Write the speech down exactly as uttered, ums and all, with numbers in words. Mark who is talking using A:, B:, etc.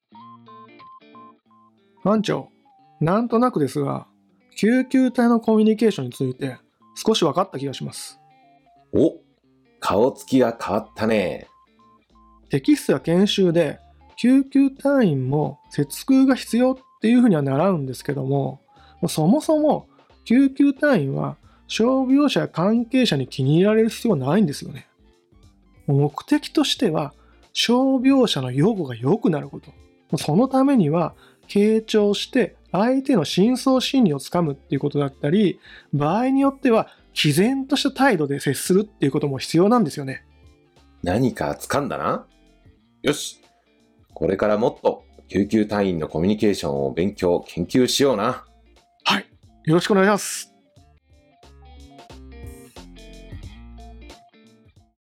A: 班長、なんとなくですが、救急隊のコミュニケーションについて少し分かった気がします。
B: お、顔つきが変わったね。
A: テキストや研修で救急隊員も接遇が必要っていうふうには習うんですけども、そもそも救急隊員は傷病者や関係者に気に入られる必要はないんですよね。目的としては傷病者の予後が良くなること。そのためには傾聴して相手の深層心理をつかむっていうことだったり、場合によっては毅然とした態度で接するっていうことも必要なんですよね。
B: 何か掴んだな。よし、これからもっと救急隊員のコミュニケーションを勉強研究しような。
A: はい、よろしくお願いします。